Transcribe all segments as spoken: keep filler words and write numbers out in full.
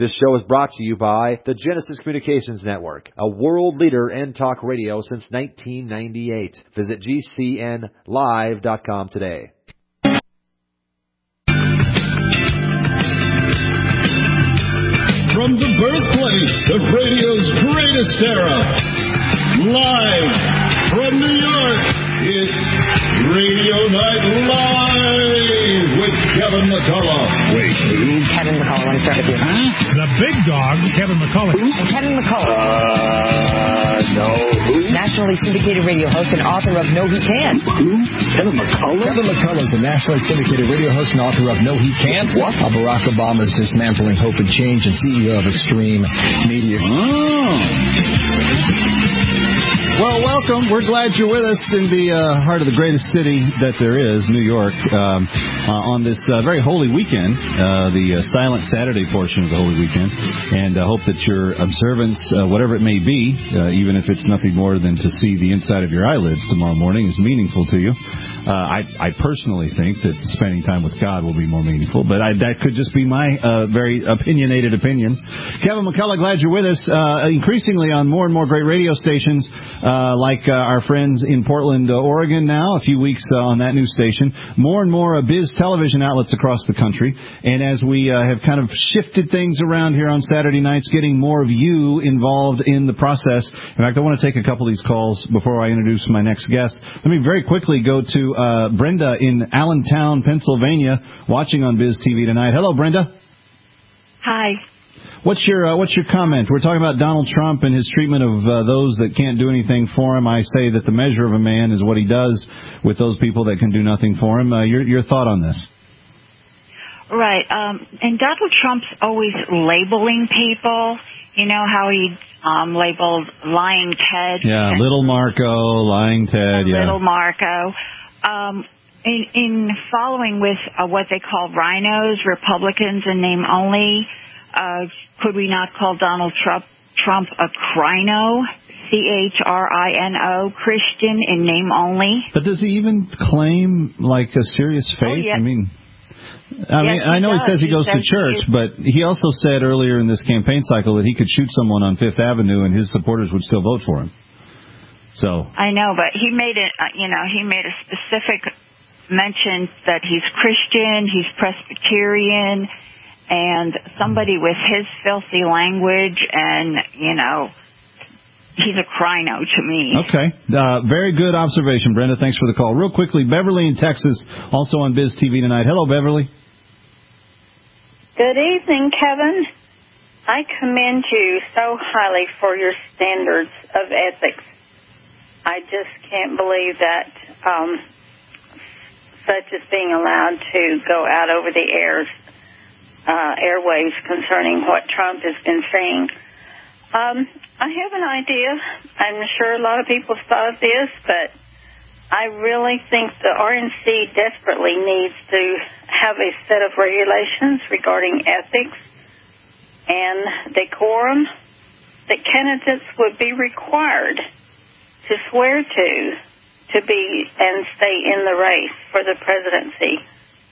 This show is brought to you by the Genesis Communications Network, a world leader in talk radio since nineteen ninety-eight. Visit G C N live dot com today. From the birthplace of radio's greatest era, live from New York, it's Radio Night Live with Kevin McCullough. Wait, who? Kevin McCullough, I want to start with you. Huh? The big dog, Kevin McCullough. And Kevin McCullough. Uh, no. Who? Nationally syndicated radio host and author of No He Can't. Who? Kevin McCullough? Kevin McCullough is a nationally syndicated radio host and author of No He Can't. What? Uh, Barack Obama's Dismantling Hope and Change and C E O of Extreme Media. Oh. Well, welcome. We're glad you're with us in the uh, heart of the greatest city that there is, New York, um, uh, on this uh, very holy weekend, uh, the uh, silent Saturday portion of the holy weekend. And I hope that your observance, uh, whatever it may be, uh, even if it's nothing more than to see the inside of your eyelids tomorrow morning, is meaningful to you. Uh, I, I personally think that spending time with God will be more meaningful, but I, that could just be my uh, very opinionated opinion. Kevin McCullough, glad you're with us. Uh, increasingly on more and more great radio stations, uh, like uh, our friends in Portland, uh, Oregon now, a few weeks uh, on that new station. More and more uh, biz television outlets across the country. And as we uh, have kind of shifted things around here on Saturday nights, getting more of you involved in the process. In fact, I want to take a couple of these calls before I introduce my next guest. Let me very quickly go to Uh, Brenda in Allentown, Pennsylvania, watching on Biz T V tonight. Hello, Brenda. Hi. What's your uh, what's your comment? We're talking about Donald Trump and his treatment of uh, those that can't do anything for him. I say that the measure of a man is what he does with those people that can do nothing for him. Uh, your your thought on this? Right. Um, and Donald Trump's always labeling people. You know how he um, labeled Lying Ted? Yeah, Little Marco, Lying Ted, yeah. Little Marco. Um, in, in following with uh, what they call rhinos, Republicans in name only, uh, could we not call Donald Trump, Trump a crino? C H R I N O, Christian in name only. But does he even claim, like, a serious faith? Oh, yes. I mean... I mean, yes, I know he, he says he he goes says to church, he but he also said earlier in this campaign cycle that he could shoot someone on Fifth Avenue and his supporters would still vote for him. So I know, but he made it. Uh, you know, he made a specific mention that he's Christian, he's Presbyterian, and somebody with his filthy language, and you know, he's a crino to me. Okay. Uh, very good observation, Brenda. Thanks for the call. Real quickly, Beverly in Texas, also on Biz T V tonight. Hello, Beverly. Good evening, Kevin. I commend you so highly for your standards of ethics. I just can't believe that um, such is being allowed to go out over the airs, uh, airwaves concerning what Trump has been saying. Um, I have an idea. I'm sure a lot of people thought of this, but I really think the R N C desperately needs to have a set of regulations regarding ethics and decorum that candidates would be required to swear to to be and stay in the race for the presidency.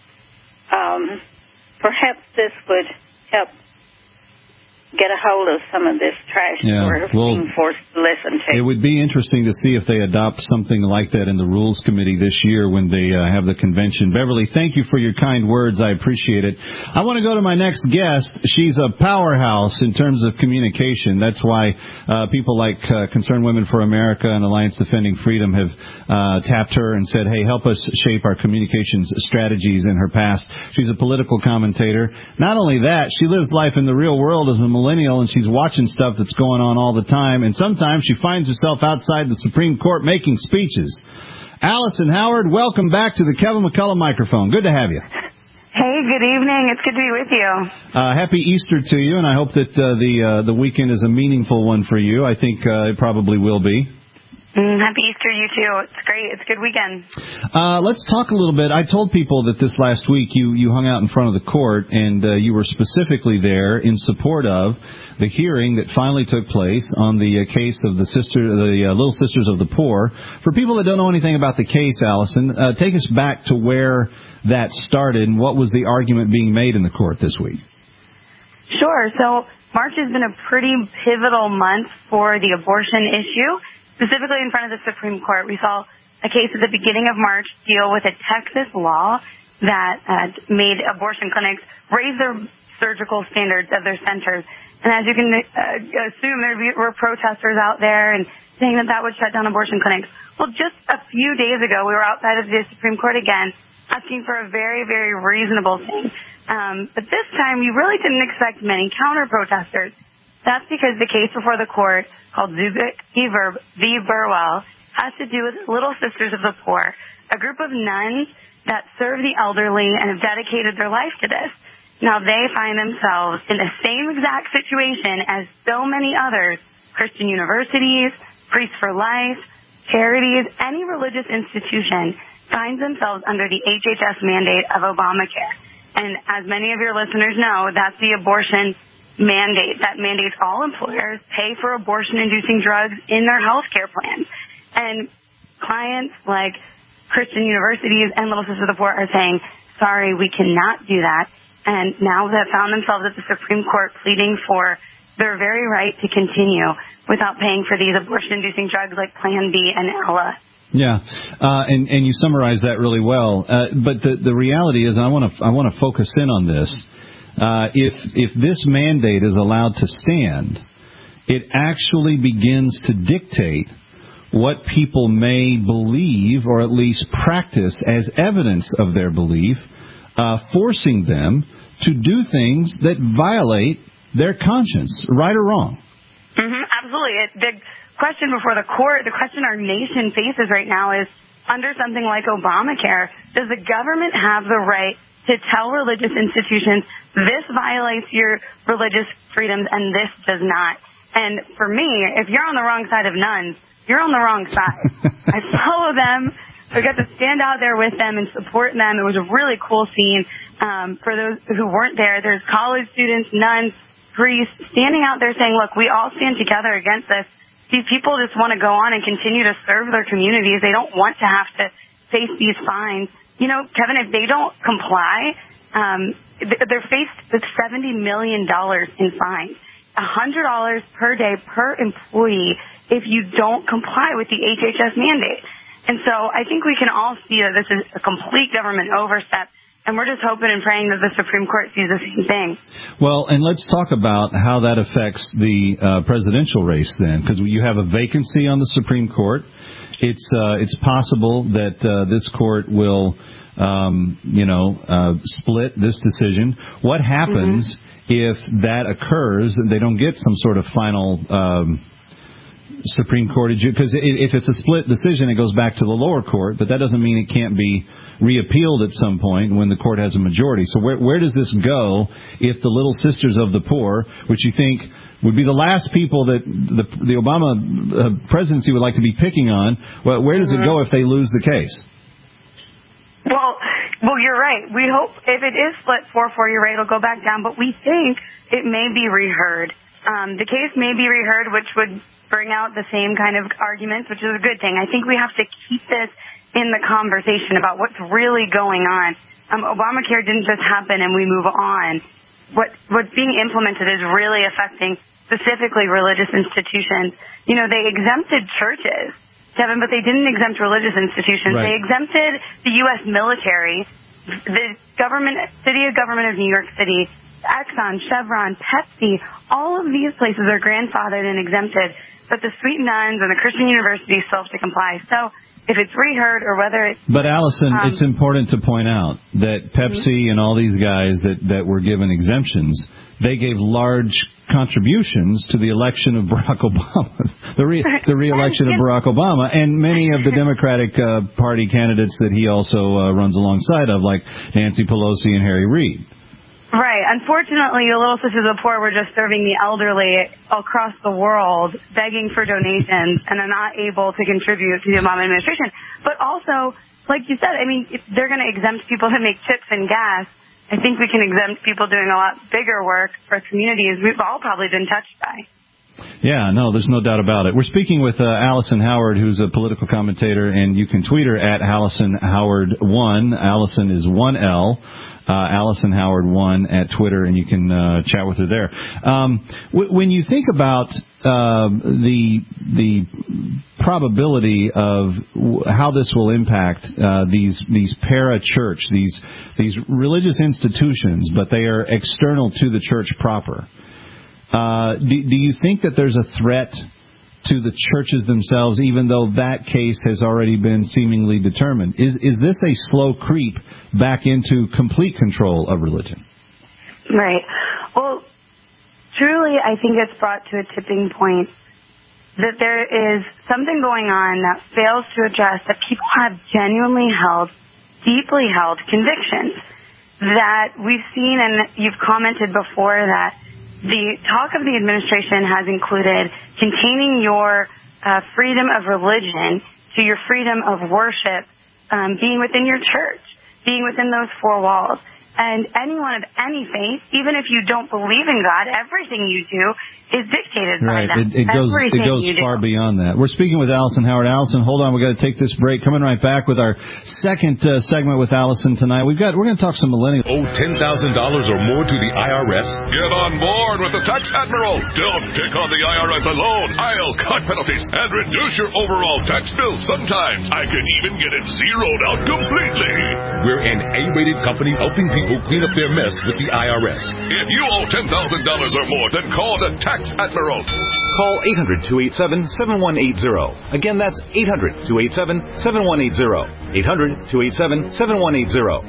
Um, perhaps this would help get a hold of some of this trash Yeah, we're well, being forced to listen to. It would be interesting to see if they adopt something like that in the Rules Committee this year when they uh, have the convention. Beverly, thank you for your kind words. I appreciate it. I want to go to my next guest. She's a powerhouse in terms of communication. That's why uh, people like uh, Concerned Women for America and Alliance Defending Freedom have uh, tapped her and said, hey, help us shape our communications strategies in her past. She's a political commentator. Not only that, she lives life in the real world as a millennial, and she's watching stuff that's going on all the time, and sometimes she finds herself outside the Supreme Court making speeches. Allison Howard, welcome back to the Kevin McCullough microphone. Good to have you. Hey, good evening. It's good to be with you. Uh, happy Easter to you, and I hope that uh, the uh, the weekend is a meaningful one for you. I think uh, it probably will be. Mm, happy Easter, you too. It's great. It's a good weekend. Uh, let's talk a little bit. I told people that this last week you, you hung out in front of the court, and uh, you were specifically there in support of the hearing that finally took place on the uh, case of the sister, the uh, Little Sisters of the Poor. For people that don't know anything about the case, Allison, uh, take us back to where that started and what was the argument being made in the court this week. Sure. So March has been a pretty pivotal month for the abortion issue, specifically in front of the Supreme Court. We saw a case at the beginning of March deal with a Texas law that uh, made abortion clinics raise their surgical standards of their centers. And as you can uh, assume, there were protesters out there and saying that that would shut down abortion clinics. Well, just a few days ago, we were outside of the Supreme Court again, asking for a very, very reasonable thing. Um, but this time, we really didn't expect many counter-protesters. That's because the case before the court, called Zubik v. Burwell, has to do with Little Sisters of the Poor, a group of nuns that serve the elderly and have dedicated their life to this. Now, they find themselves in the same exact situation as so many others, Christian universities, Priests for Life, charities, any religious institution finds themselves under the H H S mandate of Obamacare. And as many of your listeners know, that's the abortion mandate that mandates all employers pay for abortion-inducing drugs in their health care plans. And clients like Christian universities and Little Sisters of the Poor are saying, sorry, we cannot do that. And now they've found themselves at the Supreme Court pleading for their very right to continue without paying for these abortion-inducing drugs like Plan B and Ella. Yeah, uh, and and you summarized that really well. Uh, but the the reality is, I want to I want to focus in on this. Uh, if if this mandate is allowed to stand, it actually begins to dictate what people may believe or at least practice as evidence of their belief, uh, forcing them to do things that violate their conscience, right or wrong. Mm-hmm, absolutely. It, the question before the court, the question our nation faces right now is, under something like Obamacare, does the government have the right to tell religious institutions, this violates your religious freedoms and this does not? And for me, if you're on the wrong side of nuns, you're on the wrong side. I follow them. I got to stand out there with them and support them. It was a really cool scene. Um, for those who weren't there, there's college students, nuns, priests, standing out there saying, look, we all stand together against this. These people just want to go on and continue to serve their communities. They don't want to have to face these fines. You know, Kevin, if they don't comply, um, they're faced with seventy million dollars in fines. one hundred dollars per day per employee if you don't comply with the H H S mandate. And so I think we can all see that this is a complete government overstep, and we're just hoping and praying that the Supreme Court sees the same thing. Well, and let's talk about how that affects the uh, presidential race then, because you have a vacancy on the Supreme Court. It's uh, it's possible that uh, this court will, um, you know, uh, split this decision. What happens mm-hmm. if that occurs and they don't get some sort of final um, Supreme Court? Because if it's a split decision, it goes back to the lower court, but that doesn't mean it can't be reappealed at some point when the court has a majority. So where, where does this go if the Little Sisters of the Poor, which you think would be the last people that the, the Obama uh, presidency would like to be picking on, well, where does mm-hmm. it go if they lose the case? Well, well, you're right. We hope if it is split four four, you're right, it'll go back down, but we think it may be reheard. Um, the case may be reheard, which would bring out the same kind of arguments, which is a good thing. I think we have to keep this in the conversation about what's really going on. Um, Obamacare didn't just happen and we move on. What what's being implemented is really affecting specifically religious institutions. You know, they exempted churches, Kevin, but they didn't exempt religious institutions. Right. They exempted the U S military, the government, city of government of New York City, Exxon, Chevron, Pepsi. All of these places are grandfathered and exempted, but the sweet nuns and the Christian universities still have to comply. So if it's reheard or whether it's... But, Allison, um, it's important to point out that Pepsi mm-hmm. and all these guys that, that were given exemptions, they gave large contributions to the election of Barack Obama, the, re, the re-election of Barack Obama, and many of the Democratic uh, Party candidates that he also uh, runs alongside of, like Nancy Pelosi and Harry Reid. Right. Unfortunately, the Little Sisters of the Poor were just serving the elderly across the world, begging for donations, and are not able to contribute to the Obama administration. But also, like you said, I mean, if they're going to exempt people that make chips and gas, I think we can exempt people doing a lot bigger work for communities we've all probably been touched by. Yeah, no, there's no doubt about it. We're speaking with uh, Allison Howard, who's a political commentator, and you can tweet her at Allison Howard one. Allison is one L. Uh, Allison Howard one at Twitter, and you can uh, chat with her there. Um, w- when you think about uh, the the probability of w- how this will impact uh, these these para-church, these these religious institutions, but they are external to the church proper, uh, do, do you think that there's a threat to the churches themselves, even though that case has already been seemingly determined? Is is this a slow creep back into complete control of religion? Right. Well, truly, I think it's brought to a tipping point that there is something going on that fails to address that people have genuinely held, deeply held convictions that we've seen, and you've commented before that the talk of the administration has included containing your uh, freedom of religion to your freedom of worship, um, being within your church, being within those four walls. And anyone of any faith, even if you don't believe in God, everything you do is dictated right. by them. It, it goes, it goes far beyond that. We're speaking with Allison Howard. Allison, hold on. We've got to take this break. Coming right back with our second uh, segment with Allison tonight. We've got, we're going to talk some millennials. Owe ten thousand dollars or more to the I R S? Get on board with the Tax Admiral. Don't take on the I R S alone. I'll cut penalties and reduce your overall tax bill. Sometimes I can even get it zeroed out completely. We're an A-rated company helping people clean up their mess with the I R S. If you owe ten thousand dollars or more, then call the Tax Admiral. Call eight hundred, two eight seven, seven one eight zero. Again, that's eight hundred, two eight seven, seven one eight zero. eight hundred, two eight seven, seven one eight zero.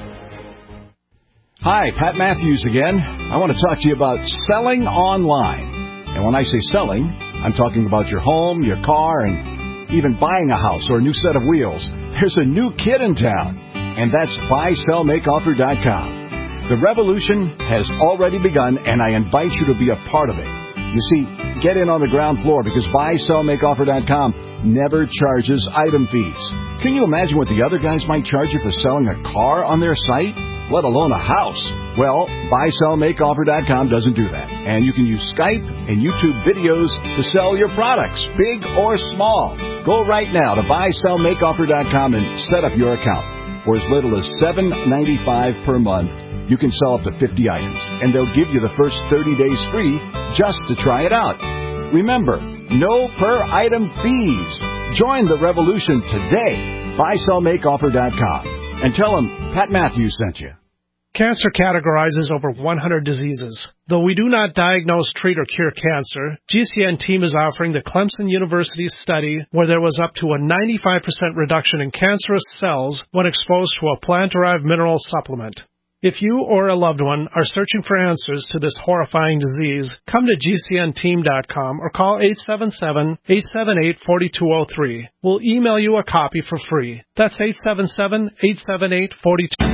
Hi, Pat Matthews again. I want to talk to you about selling online. And when I say selling, I'm talking about your home, your car, and even buying a house or a new set of wheels. There's a new kid in town, and that's buy sell make offer dot com. The revolution has already begun, and I invite you to be a part of it. You see, get in on the ground floor because buy sell make offer dot com never charges item fees. Can you imagine what the other guys might charge you for selling a car on their site, let alone a house? Well, buy sell make offer dot com doesn't do that. And you can use Skype and YouTube videos to sell your products, big or small. Go right now to buy sell make offer dot com and set up your account. For as little as seven dollars and ninety-five cents per month, you can sell up to fifty items, and they'll give you the first thirty days free just to try it out. Remember, no per-item fees. Join the revolution today. buy sell make offer dot com. And tell them Pat Matthews sent you. Cancer categorizes over one hundred diseases. Though we do not diagnose, treat, or cure cancer, G C N team is offering the Clemson University study where there was up to a ninety-five percent reduction in cancerous cells when exposed to a plant-derived mineral supplement. If you or a loved one are searching for answers to this horrifying disease, come to G C N team dot com or call eight seven seven, eight seven eight, four two zero three. We'll email you a copy for free. That's eight seven seven, eight seven eight, four two zero three.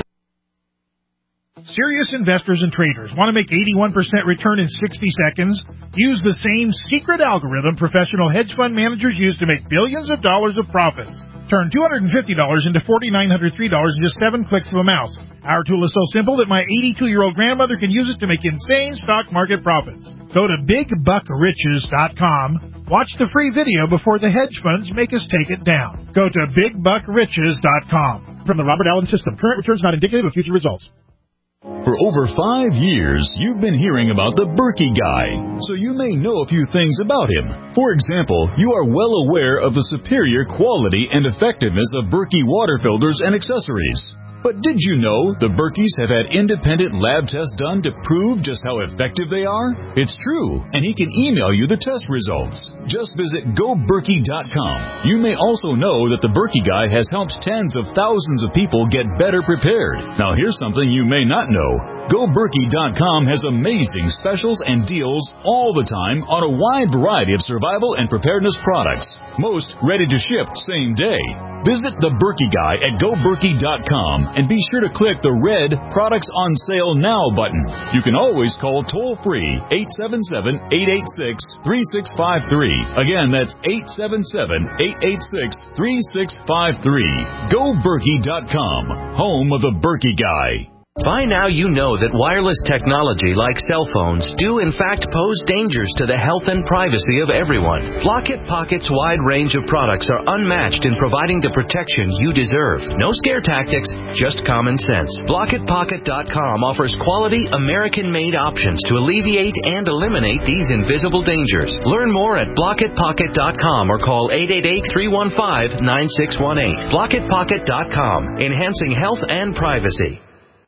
Serious investors and traders want to make eighty-one percent return in sixty seconds? Use the same secret algorithm professional hedge fund managers use to make billions of dollars of profits. Turn two hundred fifty dollars into four thousand nine hundred three dollars in just seven clicks of a mouse. Our tool is so simple that my eighty-two-year-old grandmother can use it to make insane stock market profits. Go to big buck riches dot com. Watch the free video before the hedge funds make us take it down. Go to big buck riches dot com. From the Robert Allen System, current returns not indicative of future results. For over five years, you've been hearing about the Berkey Guy, so you may know a few things about him. For example, you are well aware of the superior quality and effectiveness of Berkey water filters and accessories. But did you know the Berkeys have had independent lab tests done to prove just how effective they are? It's true, and he can email you the test results. Just visit go berkey dot com. You may also know that the Berkey Guy has helped tens of thousands of people get better prepared. Now here's something you may not know. go berkey dot com has amazing specials and deals all the time on a wide variety of survival and preparedness products. Most ready to ship same day. Visit the Berkey Guy at go berkey dot com and be sure to click the red Products on Sale Now button. You can always call toll-free eight seven seven, eight eight six, three six five three. Again, that's eight seven seven, eight eight six, three six five three. go berkey dot com, home of the Berkey Guy. By now you know that wireless technology like cell phones do in fact pose dangers to the health and privacy of everyone. Blockit Pocket's wide range of products are unmatched in providing the protection you deserve. No scare tactics, just common sense. Blockit Pocket dot com offers quality American-made options to alleviate and eliminate these invisible dangers. Learn more at Blockit Pocket dot com or call eight eight eight, three one five, nine six one eight. Blockit Pocket dot com, enhancing health and privacy.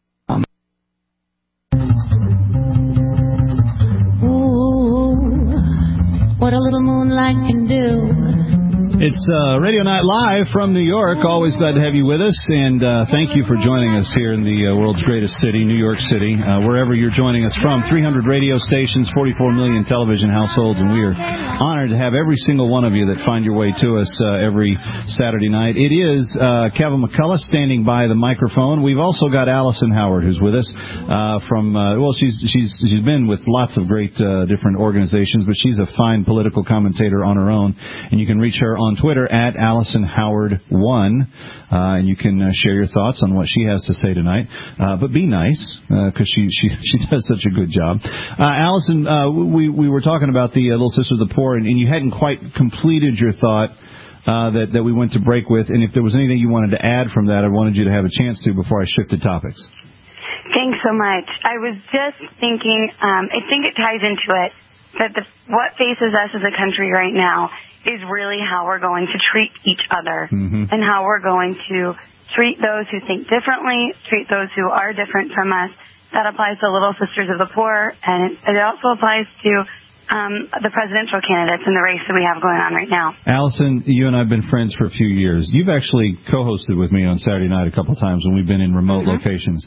What a little moonlight can do. It's uh, Radio Night Live from New York. Always glad to have you with us, and uh, thank you for joining us here in the uh, world's greatest city, New York City, uh, wherever you're joining us from. three hundred radio stations, forty-four million television households, and we are honored to have every single one of you that find your way to us uh, every Saturday night. It is uh, Kevin McCullough standing by the microphone. We've also got Allison Howard, who's with us uh, from, uh, well, she's she's she's been with lots of great uh, different organizations, but she's a fine political commentator on her own, and you can reach her on Twitter at Allison Howard one, uh, and you can uh, share your thoughts on what she has to say tonight. Uh, but be nice, because uh, she, she she does such a good job. Uh, Allison, uh, we we were talking about the uh, Little Sisters of the Poor, and, and you hadn't quite completed your thought uh, that that we went to break with. And if there was anything you wanted to add from that, I wanted you to have a chance to before I shifted topics. Thanks so much. I was just thinking, um, I think it ties into it that the, what faces us as a country right now is really how we're going to treat each other, mm-hmm. and how we're going to treat those who think differently, treat those who are different from us. That applies to Little Sisters of the Poor, and it, it also applies to um, the presidential candidates in the race that we have going on right now. Allison, you and I have been friends for a few years. You've actually co-hosted with me on Saturday night a couple of times when we've been in remote mm-hmm. locations.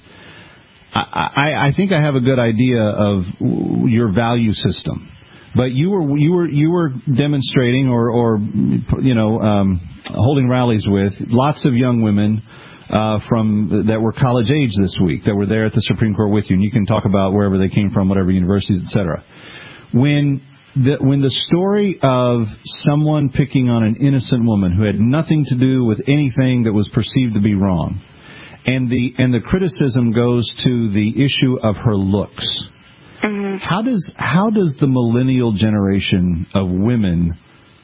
I, I, I think I have a good idea of your value system. But you were you were you were demonstrating or, or you know um, holding rallies with lots of young women uh, from that were college age this week that were there at the Supreme Court with you, and you can talk about wherever they came from, whatever universities, et cetera. When the when the story of someone picking on an innocent woman who had nothing to do with anything that was perceived to be wrong, and the and the criticism goes to the issue of her looks. Mm-hmm. How does how does the millennial generation of women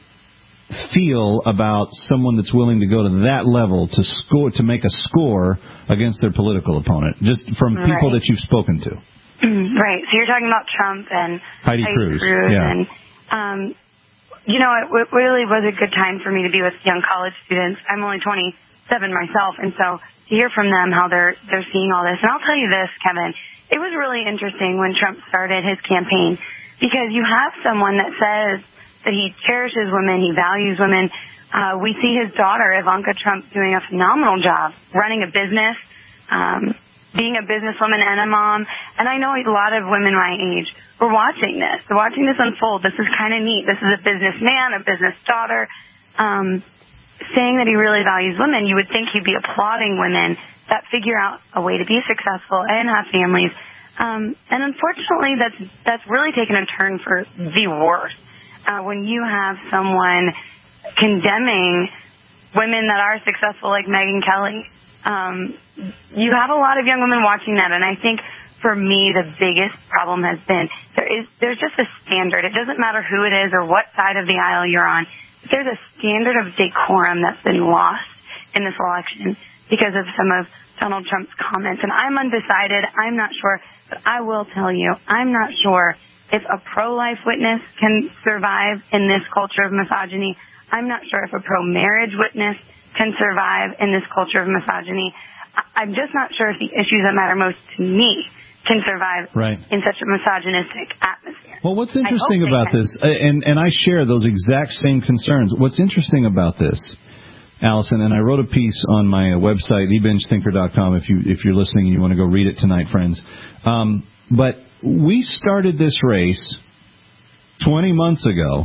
feel about someone that's willing to go to that level to score to make a score against their political opponent, just from people right. that you've spoken to? Right. So you're talking about Trump and Heidi, Heidi Cruz, Cruz yeah. and um, you know, it w- really was a good time for me to be with young college students. I'm only twenty-seven myself, and so to hear from them how they're they're seeing all this. And I'll tell you this, Kevin. It was really interesting when Trump started his campaign, because you have someone that says that he cherishes women, he values women. Uh, we see his daughter, Ivanka Trump, doing a phenomenal job running a business, um, being a businesswoman and a mom. And I know a lot of women my age were watching this. They're watching this unfold. This is kind of neat. This is a businessman, a business daughter, um, saying that he really values women. You would think he'd be applauding women that figure out a way to be successful and have families. Um, and unfortunately, that's that's really taken a turn for the worse. Uh, when you have someone condemning women that are successful like Megyn Kelly, um, you have a lot of young women watching that. And I think for me, the biggest problem has been there is there's just a standard. It doesn't matter who it is or what side of the aisle you're on. There's a standard of decorum that's been lost in this election because of some of Donald Trump's comments. And I'm undecided. I'm not sure. But I will tell you, I'm not sure if a pro-life witness can survive in this culture of misogyny. I'm not sure if a pro-marriage witness can survive in this culture of misogyny. I'm just not sure if the issues that matter most to me can survive right. in such a misogynistic atmosphere. Well, what's interesting about this, and, and I share those exact same concerns, what's interesting about this, Allison, and I wrote a piece on my website, e binge thinker dot com, if, you, if you're listening and you want to go read it tonight, friends. Um, but we started this race twenty months ago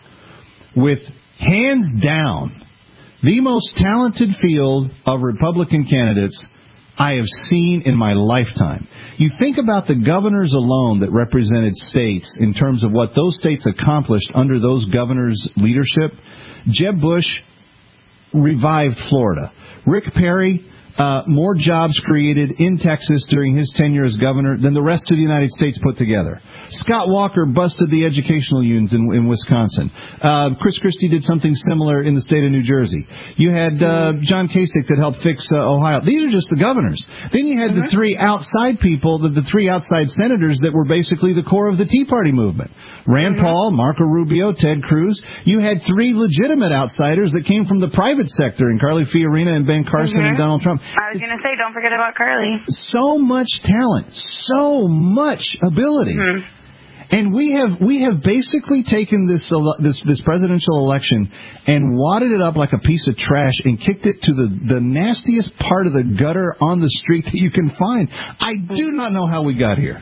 with, hands down, the most talented field of Republican candidates I have seen in my lifetime. You think about the governors alone that represented states in terms of what those states accomplished under those governors' leadership. Jeb Bush revived Florida. Rick Perry uh, more jobs created in Texas during his tenure as governor than the rest of the United States put together. Scott Walker busted the educational unions in, in Wisconsin. Uh, Chris Christie did something similar in the state of New Jersey. You had uh, John Kasich that helped fix uh, Ohio. These are just the governors. Then you had mm-hmm. the three outside people, the, the three outside senators that were basically the core of the Tea Party movement. Rand mm-hmm. Paul, Marco Rubio, Ted Cruz. You had three legitimate outsiders that came from the private sector in Carly Fiorina and Ben Carson mm-hmm. and Donald Trump. I was going to say, don't forget about Carly. So much talent, so much ability. Mm-hmm. And we have we have basically taken this this this presidential election and wadded it up like a piece of trash and kicked it to the, the nastiest part of the gutter on the street that you can find. I do not know how we got here.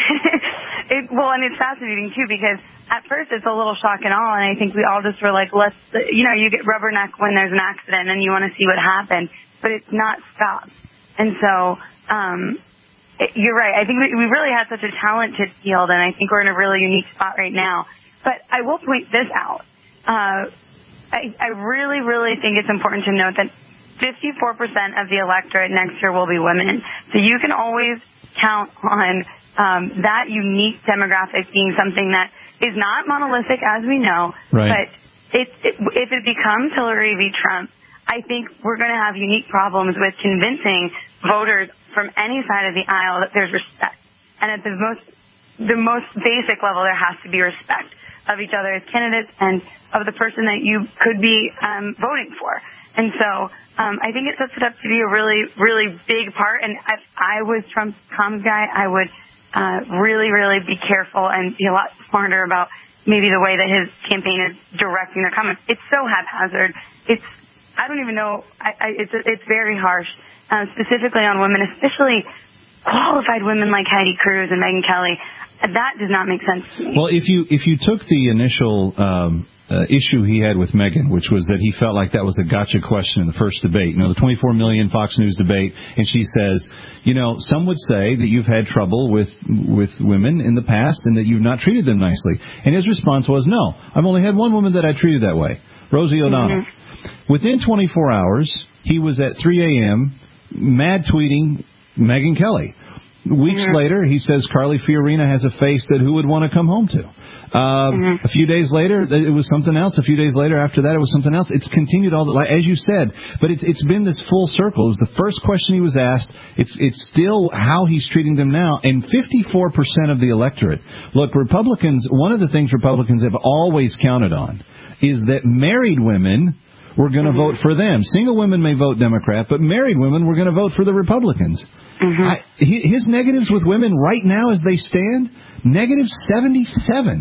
It, well, and it's fascinating, too, because at first it's a little shock and awe, and I think we all just were like, let's, you know, you get rubberneck when there's an accident and you want to see what happened, but it's not stopped. And so, um, it, you're right. I think we, we really had such a talented field, and I think we're in a really unique spot right now. But I will point this out. Uh, I, I really, really think it's important to note that fifty-four percent of the electorate next year will be women. So you can always count on Um, that unique demographic being something that is not monolithic, as we know, right. but it, it, if it becomes Hillary v. Trump, I think we're going to have unique problems with convincing voters from any side of the aisle that there's respect. And at the most, the most basic level, there has to be respect of each other as candidates and of the person that you could be um, voting for. And so um, I think it sets it up to be a really, really big part. And if I was Trump's comms guy, I would Uh, really, really be careful and be a lot smarter about maybe the way that his campaign is directing their comments. It's so haphazard. It's, I don't even know, I, I, it's it's very harsh, uh, specifically on women, especially qualified women like Heidi Cruz and Megyn Kelly. That does not make sense to me. Well, if you if you took the initial um, uh, issue he had with Megyn, which was that he felt like that was a gotcha question in the first debate, you know, the twenty-four million Fox News debate, and she says, you know, some would say that you've had trouble with with women in the past and that you've not treated them nicely. And his response was, no, I've only had one woman that I treated that way, Rosie O'Donnell. Mm-hmm. Within twenty-four hours, he was at three a.m. mad tweeting Megyn Kelly. Weeks mm-hmm. later, he says Carly Fiorina has a face that who would want to come home to. Uh, mm-hmm. A few days later, it was something else. A few days later, after that, it was something else. It's continued all the, like, as you said, but it's it's been this full circle. It was the first question he was asked. It's it's still how he's treating them now. And fifty-four percent of the electorate. Look, Republicans. One of the things Republicans have always counted on is that married women were going to mm-hmm. vote for them. Single women may vote Democrat, but married women were going to vote for the Republicans. Mm-hmm. I, his negatives with women right now as they stand, negative seventy-seven.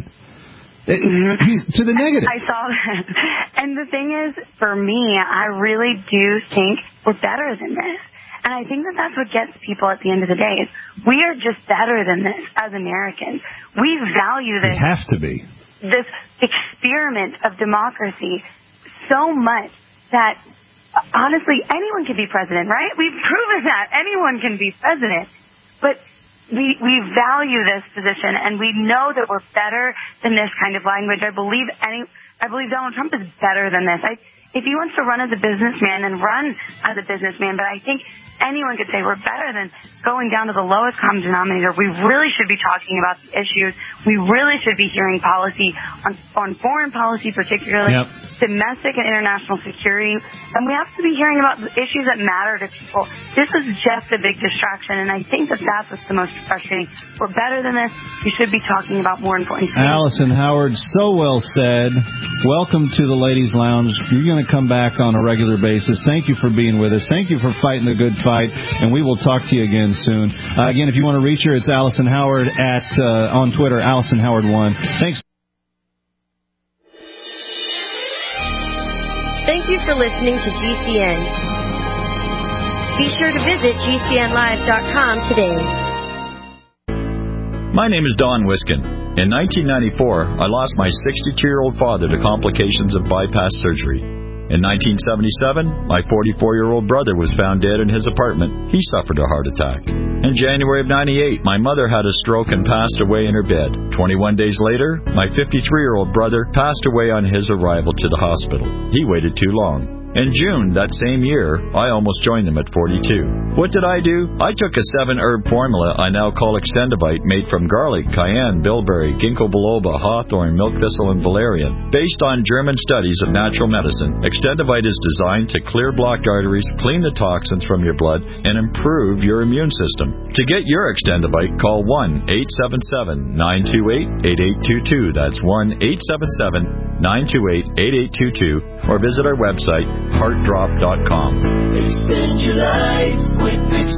Mm-hmm. He's to the negative. I saw that. And the thing is, for me, I really do think we're better than this. And I think that that's what gets people at the end of the day is we are just better than this as Americans. We value this. We have to be. This experiment of democracy so much that honestly, anyone can be president, right? We've proven that. Anyone can be president. But we we value this position, and we know that we're better than this kind of language. I believe any. I believe Donald Trump is better than this. I, if he wants to run as a businessman, then run as a businessman. But I think anyone could say we're better than going down to the lowest common denominator. We really should be talking about the issues. We really should be hearing policy on, on foreign policy, particularly yep. domestic and international security. And we have to be hearing about the issues that matter to people. This is just a big distraction, and I think that that's what's the most frustrating. We're better than this. We should be talking about more important things. Allison Howard, so well said. Welcome to the Ladies Lounge. You're going to come back on a regular basis. Thank you for being with us. Thank you for fighting the good fight, and we will talk to you again soon. Uh, again, if you want to reach her, it's Allison Howard at uh, on Twitter, Allison Howard one. Thanks. Thank you for listening to G C N. Be sure to visit G C N live dot com today. My name is Don Wiskin. In nineteen ninety-four, I lost my sixty-two-year-old father to complications of bypass surgery. In nineteen seventy-seven, my forty-four-year-old brother was found dead in his apartment. He suffered a heart attack. In January of ninety-eight, my mother had a stroke and passed away in her bed. twenty-one days later, my fifty-three-year-old brother passed away on his arrival to the hospital. He waited too long. In June that same year, I almost joined them at forty-two. What did I do? I took a seven-herb formula I now call Extendivite, made from garlic, cayenne, bilberry, ginkgo biloba, hawthorn, milk thistle, and valerian. Based on German studies of natural medicine, Extendivite is designed to clear blocked arteries, clean the toxins from your blood, and improve your immune system. To get your Extendivite, call one eight seven seven, nine two eight, eight eight two two. That's one eight seven seven, nine two eight, eight eight two two, or visit our website, heart drop dot com. Extend your life with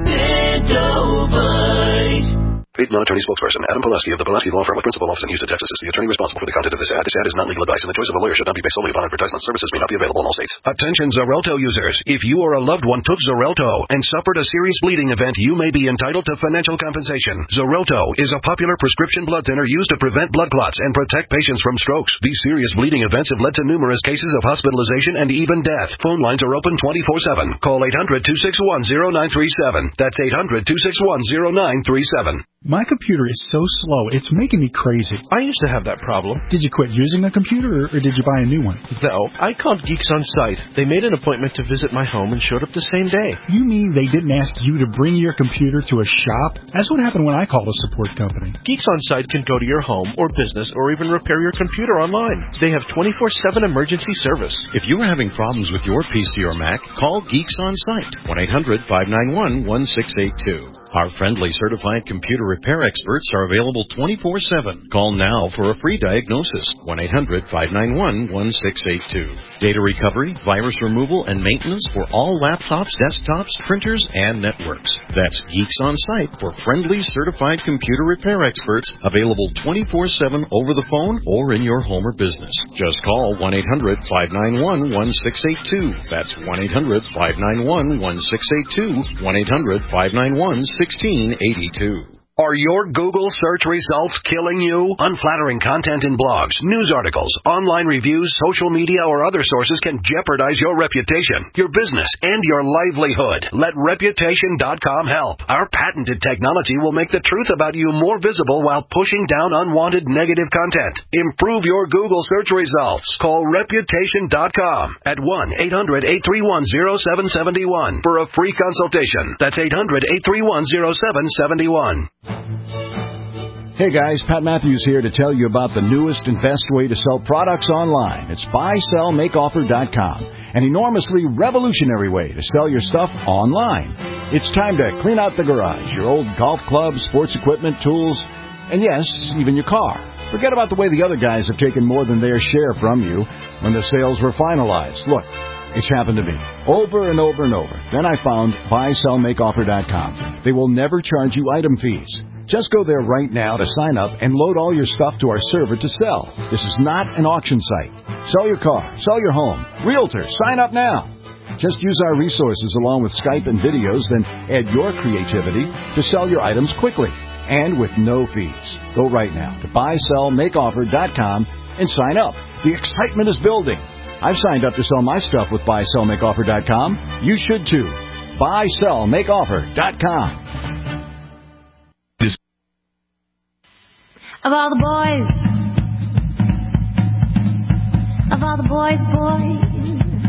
Extendovite. Paid non-attorney spokesperson Adam Pulaski of the Pulaski Law Firm with principal office in Houston, Texas is the attorney responsible for the content of this ad. This ad is not legal advice, and the choice of a lawyer should not be based solely upon advertisement. Services may not be available in all states. Attention Xarelto users. If you or a loved one took Xarelto and suffered a serious bleeding event, you may be entitled to financial compensation. Xarelto is a popular prescription blood thinner used to prevent blood clots and protect patients from strokes. These serious bleeding events have led to numerous cases of hospitalization and even death. Phone lines are open twenty-four seven. Call eight hundred, two six one, zero nine three seven. That's eight hundred, two six one, zero nine three seven. My computer is so slow, it's making me crazy. I used to have that problem. Did you quit using the computer, or, or did you buy a new one? No, I called Geeks On Site. They made an appointment to visit my home and showed up the same day. You mean they didn't ask you to bring your computer to a shop? That's what happened when I called a support company. Geeks On Site can go to your home or business or even repair your computer online. They have twenty-four seven emergency service. If you are having problems with your P C or Mac, call Geeks On Site, one eight hundred, five nine one, one six eight two. Our friendly certified computer repair experts are available twenty-four seven. Call now for a free diagnosis, one eight hundred, five nine one, one six eight two. Data recovery, virus removal, and maintenance for all laptops, desktops, printers, and networks. That's Geeks On Site for friendly certified computer repair experts, available twenty-four seven over the phone or in your home or business. Just call one eight hundred, five nine one, one six eight two. That's one eight hundred, five nine one, one six eight two, one eight hundred, five nine one, sixteen eighty-two. Are your Google search results killing you? Unflattering content in blogs, news articles, online reviews, social media, or other sources can jeopardize your reputation, your business, and your livelihood. Let Reputation dot com help. Our patented technology will make the truth about you more visible while pushing down unwanted negative content. Improve your Google search results. Call Reputation dot com at one eight hundred, eight three one, zero seven seven one for a free consultation. That's eight hundred, eight three one, zero seven seven one. Hey guys, Pat Matthews here to tell you about the newest and best way to sell products online. It's buy sell make offer dot com, an enormously revolutionary way to sell your stuff online. It's time to clean out the garage, your old golf clubs, sports equipment, tools, and yes, even your car. Forget about the way the other guys have taken more than their share from you when the sales were finalized. Look, it's happened to me over and over and over. Then I found buy sell make offer dot com. They will never charge you item fees. Just go there right now to sign up and load all your stuff to our server to sell. This is not an auction site. Sell your car, sell your home. Realtor, sign up now. Just use our resources along with Skype and videos, then add your creativity to sell your items quickly and with no fees. Go right now to buy sell make offer dot com and sign up. The excitement is building. I've signed up to sell my stuff with buy sell make offer dot com. You should too. buy sell make offer dot com. Of all the boys, of all the boys, boys,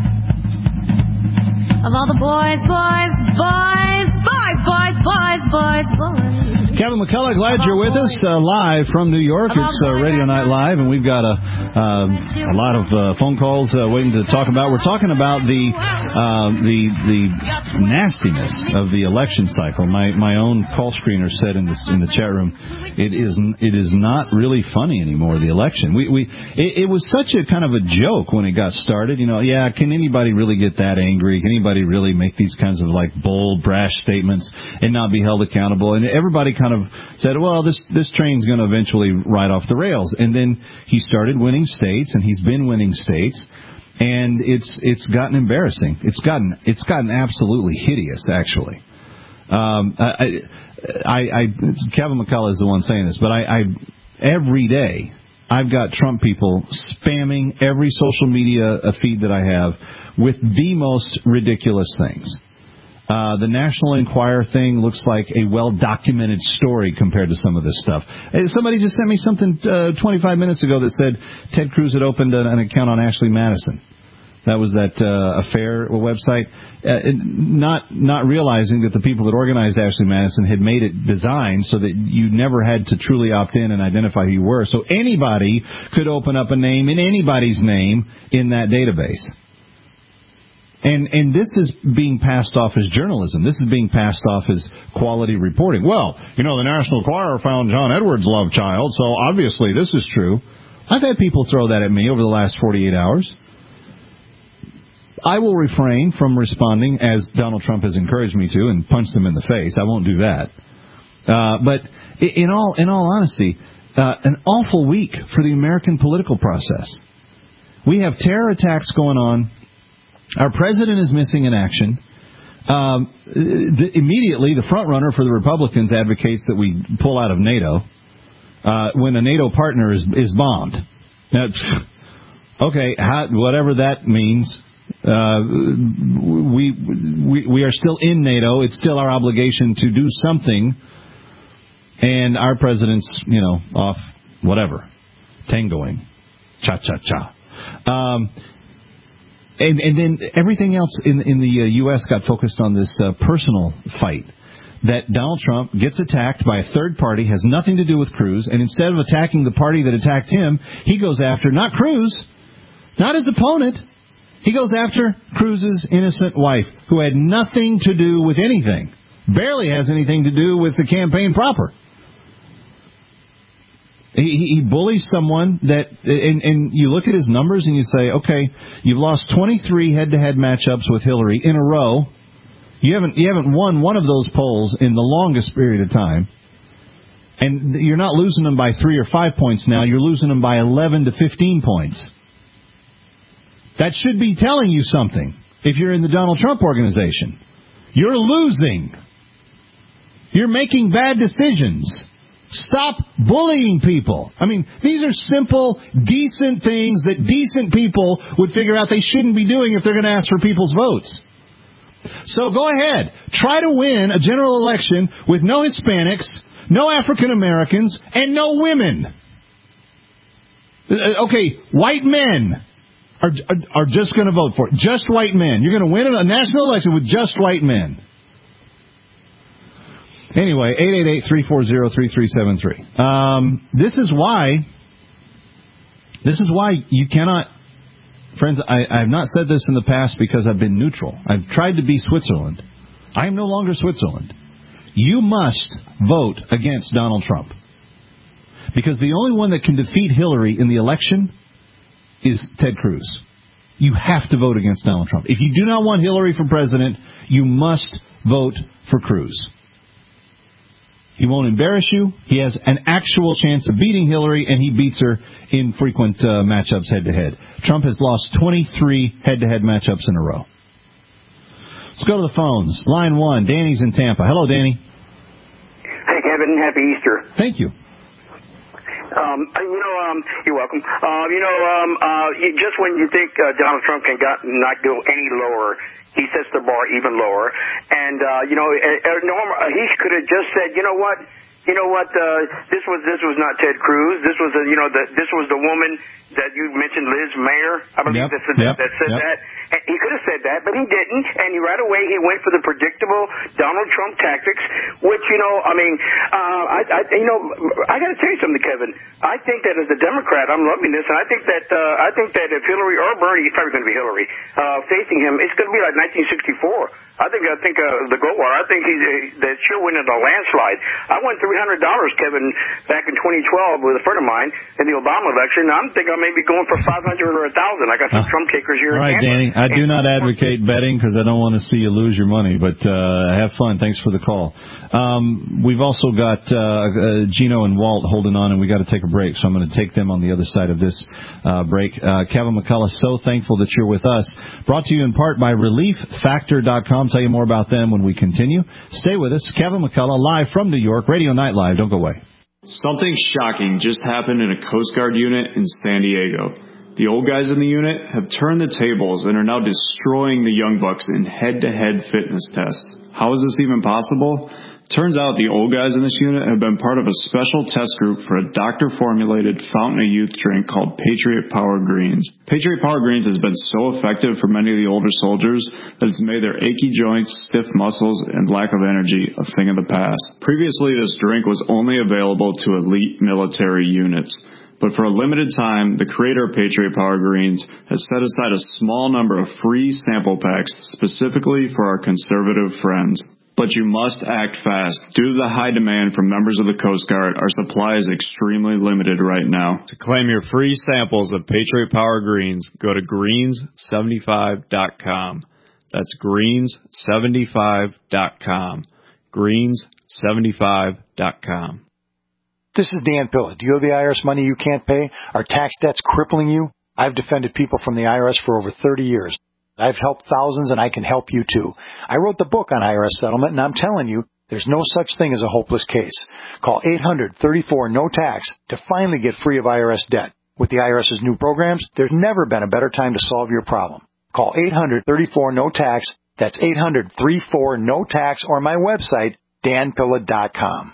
of all the boys, boys, boys, boys, boys, boys, boys, boys. Kevin McCullough, glad you're with us uh, live from New York. It's uh, Radio Night Live, and we've got a uh, a lot of uh, phone calls uh, waiting to talk about. We're talking about the uh, the the nastiness of the election cycle. My my own call screener said in the in the chat room, it is it is not really funny anymore. The election, we we it, it was such a kind of a joke when it got started. You know, yeah, can anybody really get that angry? Can anybody really make these kinds of like bold, brash statements and not be held accountable? And everybody kind of said, well, this this train's going to eventually ride off the rails. And then he started winning states, and he's been winning states, and it's it's gotten embarrassing. It's gotten it's gotten absolutely hideous, actually. Um, I, I, I Kevin McCullough is the one saying this, but I, I every day I've got Trump people spamming every social media feed that I have with the most ridiculous things. Uh, the National Enquirer thing looks like a well-documented story compared to some of this stuff. Somebody just sent me something uh, twenty-five minutes ago that said Ted Cruz had opened an, an account on Ashley Madison. That was that uh, affair website. Uh, not not realizing that the people that organized Ashley Madison had made it designed so that you never had to truly opt in and identify who you were. So anybody could open up a name in anybody's name in that database. And and this is being passed off as journalism. This is being passed off as quality reporting. Well, you know, the National Enquirer found John Edwards' love child, so obviously this is true. I've had people throw that at me over the last forty-eight hours. I will refrain from responding, as Donald Trump has encouraged me to, and punch them in the face. I won't do that. Uh, but in all in all honesty, uh, an awful week for the American political process. We have terror attacks going on. Our president is missing in action. Um, the, immediately, the front runner for the Republicans advocates that we pull out of NATO uh, when a NATO partner is, is bombed. Now, okay, how, whatever that means. Uh, we, we we are still in NATO. It's still our obligation to do something. And our president's, you know, off whatever, tangoing, cha cha cha. Um, and and then everything else in in the uh, U S got focused on this uh, personal fight that Donald Trump gets attacked by a third party, has nothing to do with Cruz, and instead of attacking the party that attacked him, he goes after not Cruz, not his opponent. He goes after Cruz's innocent wife, who had nothing to do with anything, barely has anything to do with the campaign proper. He, he bullies someone that, and, and you look at his numbers and you say, okay, you've lost twenty-three head-to-head matchups with Hillary in a row. You haven't you haven't won one of those polls in the longest period of time, and you're not losing them by three or five points now. You're losing them by eleven to fifteen points. That should be telling you something if you're in the Donald Trump organization. You're losing. You're making bad decisions. Stop bullying people. I mean, these are simple, decent things that decent people would figure out they shouldn't be doing if they're going to ask for people's votes. So go ahead. Try to win a general election with no Hispanics, no African Americans, and no women. Okay, white men are, are, are just going to vote for it. Just white men. You're going to win a national election with just white men. Anyway, eight eight eight, three four zero, three three seven three. Um, this is why, this is why you cannot, friends, I, I have not said this in the past because I've been neutral. I've tried to be Switzerland. I am no longer Switzerland. You must vote against Donald Trump. Because the only one that can defeat Hillary in the election is Ted Cruz. You have to vote against Donald Trump. If you do not want Hillary for president, you must vote for Cruz. He won't embarrass you. He has an actual chance of beating Hillary, and he beats her in frequent uh, matchups head-to-head. Trump has lost twenty-three head-to-head matchups in a row. Let's go to the phones. Line one, Danny's in Tampa. Hello, Danny. Hey, Kevin. Happy Easter. Thank you. Um, you know, um, you're welcome. Uh, you know, um, uh, you, just when you think uh, Donald Trump can got, not go any lower, he sets the bar even lower. And, uh, you know, uh, Norm, uh, he could have just said, you know what, you know what, uh, this was this was not Ted Cruz. This was, a, you know, the, this was the woman that you mentioned, Liz Mayer, I believe yep, that said, yep, that, said yep. that. And he could have said that, but he didn't. And he, right away, he went for the predictable Donald Trump tactics, which, you know, I mean, uh, I, I, you know, I got to tell you something, Kevin. I think that as a Democrat, I'm loving this, and I think that uh, I think that if Hillary or Bernie, it's probably going to be Hillary, uh, facing him, it's going to be like nineteen sixty-four. I think I think uh, the Goldwater. I think he's uh, that she'll win in a landslide. I won three hundred dollars, Kevin, back in twenty twelve with a friend of mine in the Obama election. I'm thinking I may be going for five hundred or a thousand. I got some uh, Trump takers here. All right, in Danny. I do not advocate betting because I don't want to see you lose your money. But uh, have fun. Thanks for the call. Um, we've also got uh, uh, Gino and Walt holding on, and we got to take a break. So I'm going to take them on the other side of this uh, break. Uh, Kevin McCullough, so thankful that you're with us. Brought to you in part by relief factor dot com. Tell you more about them when we continue. Stay with us. Kevin McCullough, live from New York, Radio Night Live. Don't go away. Something shocking just happened in a Coast Guard unit in San Diego. The old guys in the unit have turned the tables and are now destroying the young bucks in head-to-head fitness tests. How is this even possible? Turns out the old guys in this unit have been part of a special test group for a doctor-formulated fountain of youth drink called Patriot Power Greens. Patriot Power Greens has been so effective for many of the older soldiers that it's made their achy joints, stiff muscles, and lack of energy a thing of the past. Previously, this drink was only available to elite military units. But for a limited time, the creator of Patriot Power Greens has set aside a small number of free sample packs specifically for our conservative friends. But you must act fast. Due to the high demand from members of the Coast Guard, our supply is extremely limited right now. To claim your free samples of Patriot Power Greens, go to greens seventy-five dot com. That's greens seventy-five dot com. greens seventy-five dot com. This is Dan Pilla. Do you owe the I R S money you can't pay? Are tax debts crippling you? I've defended people from the I R S for over thirty years. I've helped thousands, and I can help you, too. I wrote the book on I R S settlement, and I'm telling you, there's no such thing as a hopeless case. Call eight hundred thirty-four no tax to finally get free of I R S debt. With the IRS's new programs, there's never been a better time to solve your problem. Call eight hundred thirty-four no tax. That's eight hundred thirty-four no tax, or my website, dan pilla dot com.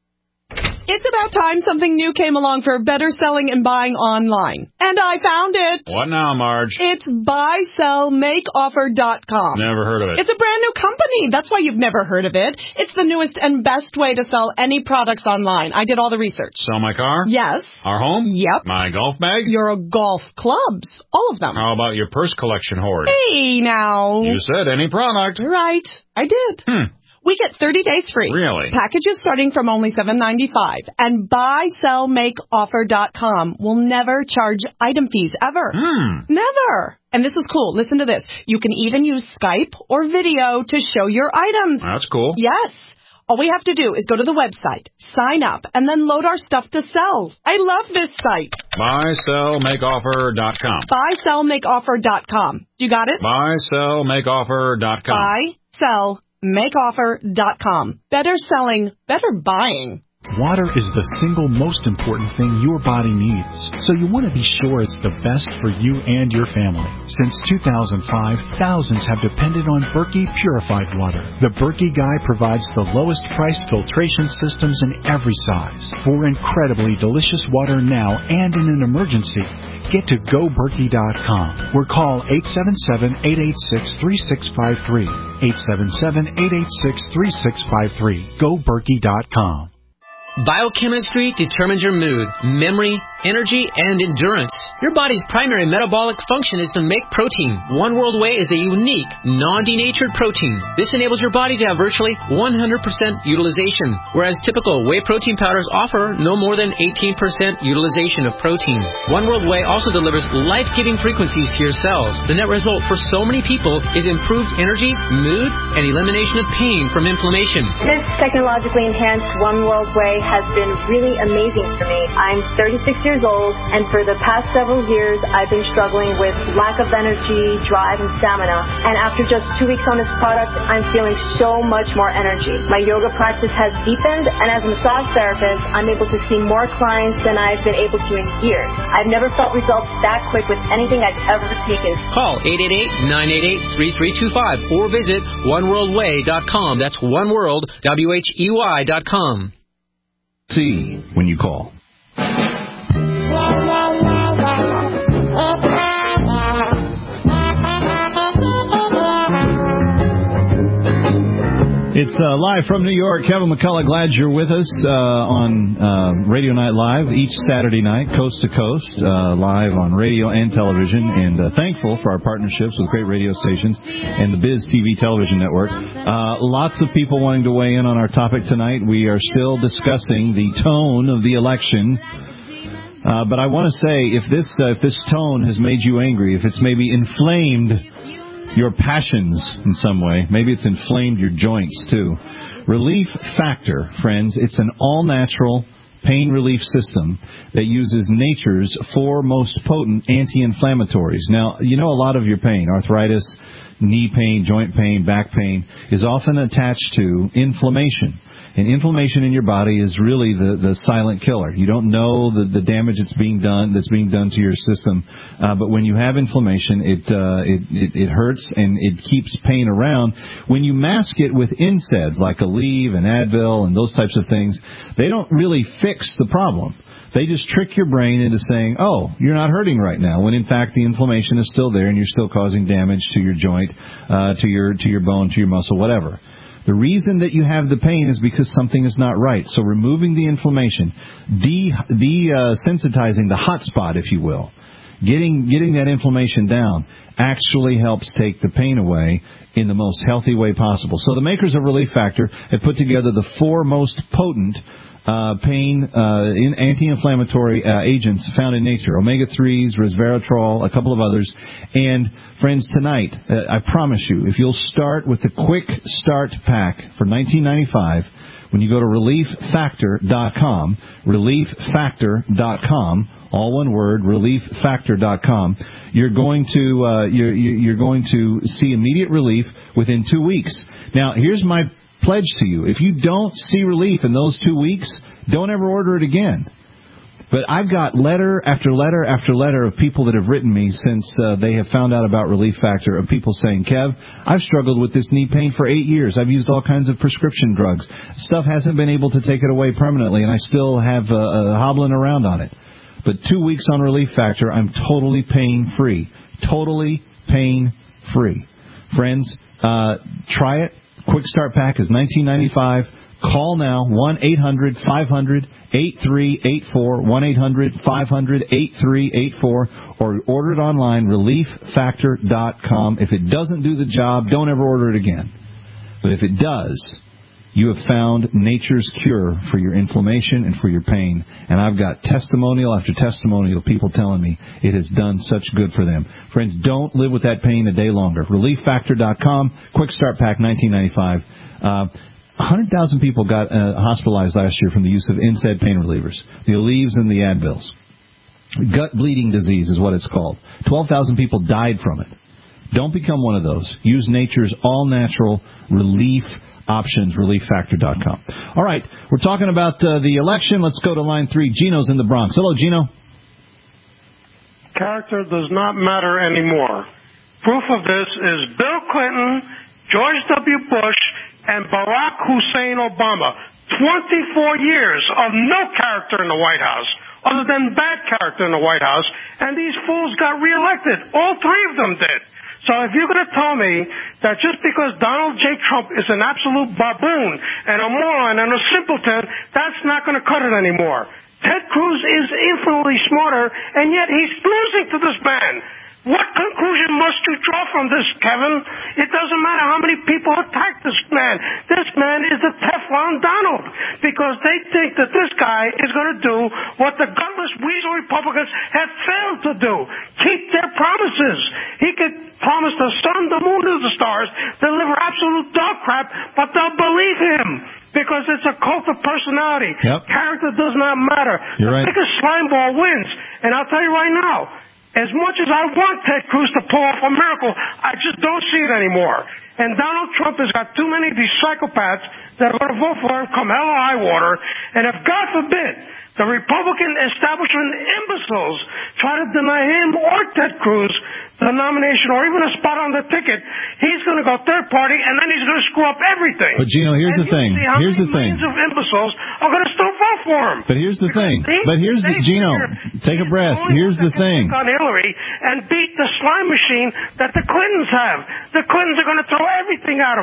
It's about time something new came along for better selling and buying online. And I found it. What now, Marge? It's buy sell make offer dot com. Never heard of it. It's a brand new company. That's why you've never heard of it. It's the newest and best way to sell any products online. I did all the research. Sell my car? Yes. Our home? Yep. My golf bag? Your golf clubs. All of them. How about your purse collection hoard? Hey, now. You said any product. Right. I did. Hmm. We get thirty days free. Really? Packages starting from only seven ninety-five. And buy sell make offer dot com will never charge item fees ever. Hmm. Never. And this is cool. Listen to this. You can even use Skype or video to show your items. That's cool. Yes. All we have to do is go to the website, sign up, and then load our stuff to sell. I love this site. buy sell make offer dot com. buy sell make offer dot com. You got it? buy sell make offer dot com. buy sell make offer dot com. Better selling, better buying. Water is the single most important thing your body needs, so you want to be sure it's the best for you and your family. Since two thousand five, thousands have depended on Berkey purified water. The Berkey Guy provides the lowest priced filtration systems in every size for incredibly delicious water now and in an emergency. Get to go berkey dot com or call eight seven seven, eight eight six, three six five three. eight seven seven, eight eight six, three six five three. go berkey dot com. Biochemistry determines your mood, memory, energy, and endurance. Your body's primary metabolic function is to make protein. One World Whey is a unique, non-denatured protein. This enables your body to have virtually one hundred percent utilization, whereas typical whey protein powders offer no more than eighteen percent utilization of protein. One World Whey also delivers life-giving frequencies to your cells. The net result for so many people is improved energy, mood, and elimination of pain from inflammation. This technologically enhanced One World Whey has been really amazing for me. I'm thirty-six years old, and for the past several years, I've been struggling with lack of energy, drive, and stamina. And after just two weeks on this product, I'm feeling so much more energy. My yoga practice has deepened, and as a massage therapist, I'm able to see more clients than I've been able to in years. I've never felt results that quick with anything I've ever taken. Call eight eight eight, nine eight eight, three three two five or visit one world way dot com. That's oneworld, W H E Y dot com. See when you call. It's uh, live from New York. Kevin McCullough, glad you're with us uh, on uh, Radio Night Live each Saturday night, coast to coast, uh, live on radio and television, and uh, thankful for our partnerships with great radio stations and the Biz T V television network. Uh, lots of people wanting to weigh in on our topic tonight. We are still discussing the tone of the election. Uh, but I want to say, if this uh, if this tone has made you angry, if it's maybe inflamed your passions in some way, maybe it's inflamed your joints too. Relief Factor, friends, it's an all-natural pain relief system that uses nature's four most potent anti-inflammatories. Now, you know a lot of your pain, arthritis, knee pain, joint pain, back pain, is often attached to inflammation. And inflammation in your body is really the, the silent killer. You don't know the, the damage that's being done that's being done to your system, uh, but when you have inflammation, it, uh, it it it hurts and it keeps pain around. When you mask it with N SAIDs like Aleve and Advil and those types of things, they don't really fix the problem. They just trick your brain into saying, oh, you're not hurting right now, when in fact the inflammation is still there and you're still causing damage to your joint, uh, to your to your bone, to your muscle, whatever. The reason that you have the pain is because something is not right. So removing the inflammation, de, de uh, sensitizing the hot spot, if you will, getting getting that inflammation down actually helps take the pain away in the most healthy way possible. So the makers of Relief Factor have put together the four most potent Uh, pain, uh, in anti-inflammatory uh, agents found in nature, omega threes, resveratrol, a couple of others. And, friends, tonight, uh, I promise you, if you'll start with the Quick Start Pack for nineteen ninety-five dollars, when you go to relief factor dot com, relief factor dot com, all one word, relief factor dot com, you're going to uh, you're, you're going to see immediate relief within two weeks. Now, here's my pledge to you. If you don't see relief in those two weeks, don't ever order it again. But I've got letter after letter after letter of people that have written me since uh, they have found out about Relief Factor, of people saying, Kev, I've struggled with this knee pain for eight years. I've used all kinds of prescription drugs. Stuff hasn't been able to take it away permanently, and I still have uh, uh, hobbling around on it. But two weeks on Relief Factor, I'm totally pain-free. Totally pain-free. Friends, uh, try it. Quick Start Pack is nineteen ninety-five dollars. Call now, one eight hundred five hundred eight three eight four, one eight hundred five hundred eight three eight four, or order it online, relief factor dot com. If it doesn't do the job, don't ever order it again. But if it does, you have found nature's cure for your inflammation and for your pain. And I've got testimonial after testimonial, people telling me it has done such good for them. Friends, don't live with that pain a day longer. relief factor dot com, Quick Start Pack, nineteen ninety-five dollars. Uh, one hundred thousand people got uh, hospitalized last year from the use of N SAID pain relievers, the Aleves and the Advils. Gut bleeding disease is what it's called. twelve thousand people died from it. Don't become one of those. Use nature's all-natural relief options, relief factor dot com. All right, we're talking about uh, the election. Let's go to line three. Gino's in the Bronx. Hello, Gino. Character does not matter anymore. Proof of this is Bill Clinton, George W. Bush, and Barack Hussein Obama. twenty-four years of no character in the White House, other than bad character in the White House, and these fools got reelected. All three of them did. So if you're going to tell me that just because Donald J. Trump is an absolute baboon and a moron and a simpleton, that's not going to cut it anymore. Ted Cruz is infinitely smarter, and yet he's losing to this man. What conclusion must you draw from this, Kevin? It doesn't matter how many people attack this man. This man is the Teflon Donald, because they think that this guy is going to do what the gutless weasel Republicans have failed to do, keep their promises. He could promise the sun, the moon, and the stars, deliver absolute dog crap, but they'll believe him, because it's a cult of personality. Yep. Character does not matter. You're the right. biggest slime ball wins. And I'll tell you right now, as much as I want Ted Cruz to pull off a miracle, I just don't see it anymore. And Donald Trump has got too many of these psychopaths that are going to vote for him come hell or high water. And if, God forbid, the Republican establishment imbeciles try to deny him or Ted Cruz the nomination or even a spot on the ticket, he's going to go third party, and then he's going to screw up everything. But, Gino, here's and the thing. See how here's the thing. Millions of imbeciles are going to still vote for him. But here's the because thing. They, But here's the, Gino, take a breath. Here's the thing. On Hillary and beat the slime machine that the Clintons have. The Clintons are going to throw everything at him.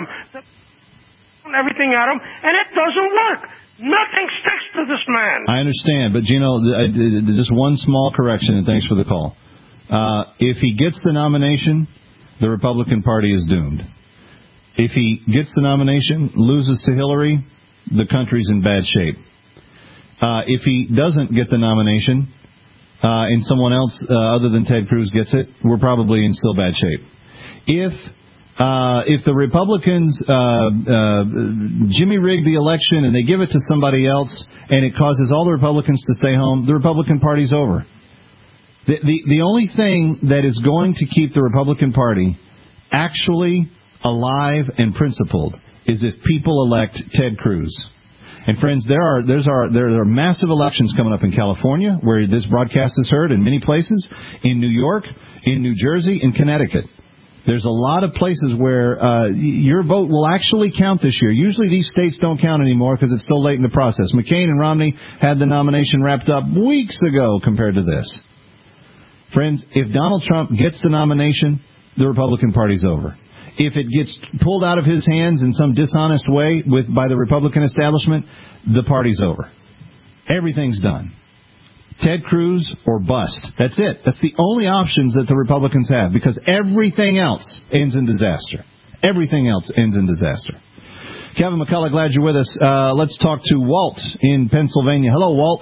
Everything at him, and it doesn't work. Nothing sticks to this man. I understand, but Gino, just one small correction, and thanks for the call. Uh, if he gets the nomination, the Republican Party is doomed. If he gets the nomination, loses to Hillary, the country's in bad shape. Uh, if he doesn't get the nomination, uh, and someone else uh, other than Ted Cruz gets it, we're probably in still bad shape. If Uh, if the Republicans uh, uh, Jimmy rig the election and they give it to somebody else and it causes all the Republicans to stay home, the Republican Party's over. The, the, the only thing that is going to keep the Republican Party actually alive and principled is if people elect Ted Cruz. And friends, there are there's are there are massive elections coming up in California, where this broadcast is heard in many places, in New York, in New Jersey, in Connecticut. There's a lot of places where uh, your vote will actually count this year. Usually these states don't count anymore because it's still late in the process. McCain and Romney had the nomination wrapped up weeks ago compared to this. Friends, if Donald Trump gets the nomination, the Republican Party's over. If it gets pulled out of his hands in some dishonest way with by the Republican establishment, the party's over. Everything's done. Ted Cruz or bust. That's it. That's the only options that the Republicans have, because everything else ends in disaster. Everything else ends in disaster. Kevin McCullough, glad you're with us. Uh, let's talk to Walt in Pennsylvania. Hello, Walt.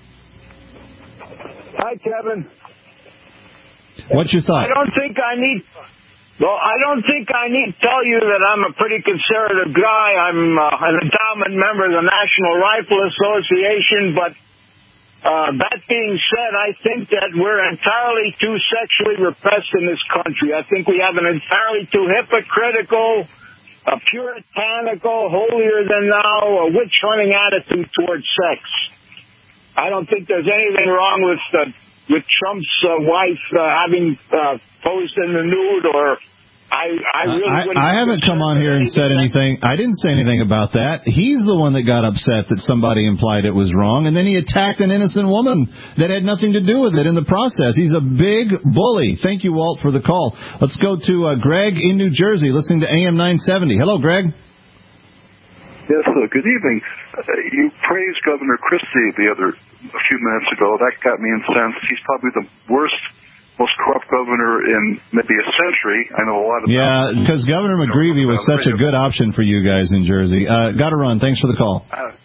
Hi, Kevin. What's your thought? I don't think I need... Well, I don't think I need to tell you that I'm a pretty conservative guy. I'm uh, an endowment member of the National Rifle Association, but... Uh, that being said, I think that we're entirely too sexually repressed in this country. I think we have an entirely too hypocritical, a puritanical, holier-than-thou, a witch-hunting attitude towards sex. I don't think there's anything wrong with uh, with Trump's uh, wife uh, having uh, posed in the nude or... I, I, really I, I haven't come on here and said anything. I didn't say anything about that. He's the one that got upset that somebody implied it was wrong, and then he attacked an innocent woman that had nothing to do with it in the process. He's a big bully. Thank you, Walt, for the call. Let's go to uh, Greg in New Jersey, listening to A M nine seventy. Hello, Greg. Yes, uh, good evening. Uh, you praised Governor Christie the other a few minutes ago. That got me incensed. He's probably the worst, most corrupt governor in maybe a century. I know a lot of Yeah, because Governor McGreevey was such a good option for you guys in Jersey. Uh, got to run. Thanks for the call. Uh,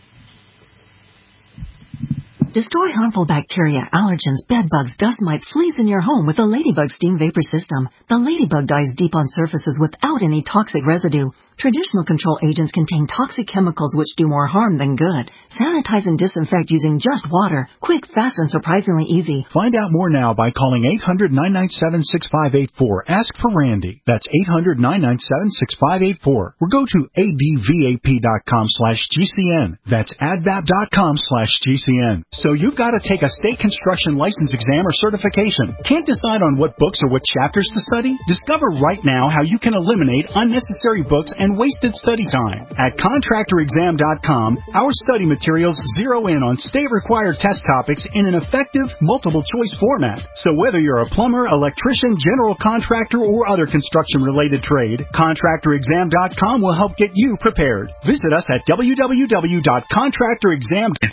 Destroy harmful bacteria, allergens, bed bugs, dust mites, fleas in your home with the Ladybug Steam Vapor System. The Ladybug dies deep on surfaces without any toxic residue. Traditional control agents contain toxic chemicals which do more harm than good. Sanitize and disinfect using just water. Quick, fast, and surprisingly easy. Find out more now by calling eight hundred, nine nine seven, six five eight four. Ask for Randy. That's eight hundred, nine nine seven, six five eight four. Or go to advap.com slash GCN. That's advap.com slash GCN. So you've got to take a state construction license exam or certification. Can't decide on what books or what chapters to study? Discover right now how you can eliminate unnecessary books and wasted study time. At contractor exam dot com, our study materials zero in on state-required test topics in an effective, multiple-choice format. So whether you're a plumber, electrician, general contractor, or other construction-related trade, contractor exam dot com will help get you prepared. Visit us at w w w dot contractor exam dot com.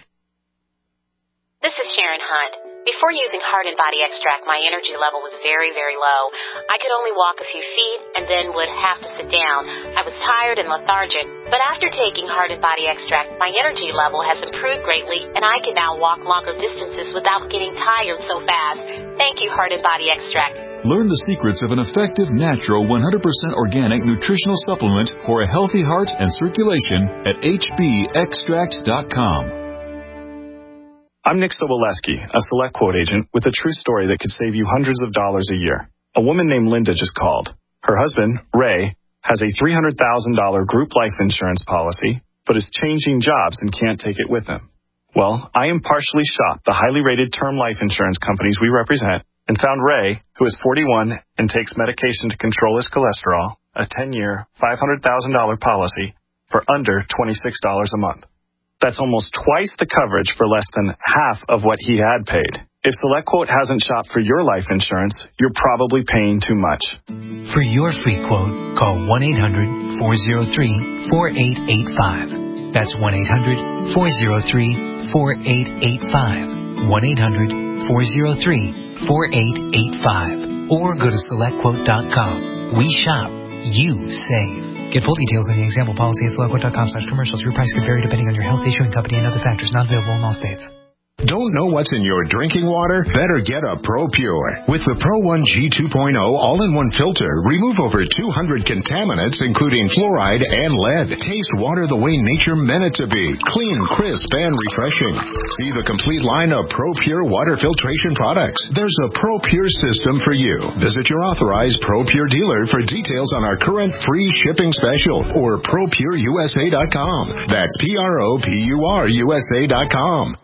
This is Sharon Hunt. Before using Heart and Body Extract, my energy level was very, very low. I could only walk a few feet and then would have to sit down. I was tired and lethargic. But after taking Heart and Body Extract, my energy level has improved greatly, and I can now walk longer distances without getting tired so fast. Thank you, Heart and Body Extract. Learn the secrets of an effective, natural, one hundred percent organic nutritional supplement for a healthy heart and circulation at h b extract dot com. I'm Nick Soboleski, a Select Quote agent with a true story that could save you hundreds of dollars a year. A woman named Linda just called. Her husband, Ray, has a three hundred thousand dollars group life insurance policy, but is changing jobs and can't take it with him. Well, I impartially shopped the highly rated term life insurance companies we represent and found Ray, who is forty-one and takes medication to control his cholesterol, a ten-year, five hundred thousand dollars policy for under twenty-six dollars a month. That's almost twice the coverage for less than half of what he had paid. If SelectQuote hasn't shopped for your life insurance, you're probably paying too much. For your free quote, call one eight hundred, four oh three, four eight eight five. That's one eight hundred, four oh three, four eight eight five. one eight hundred, four oh three, four eight eight five. Or go to select quote dot com. We shop. You save. Get full details on the example policy at select quote dot com slash commercials. Your price could vary depending on your health, issuing company, and other factors. Not available in all states. Don't know what's in your drinking water? Better get a ProPure. With the Pro one G two point oh all-in-one filter, remove over two hundred contaminants, including fluoride and lead. Taste water the way nature meant it to be. Clean, crisp, and refreshing. See the complete line of ProPure water filtration products. There's a ProPure system for you. Visit your authorized ProPure dealer for details on our current free shipping special or Pro Pure U S A dot com. That's P R O P U R U S A dot com.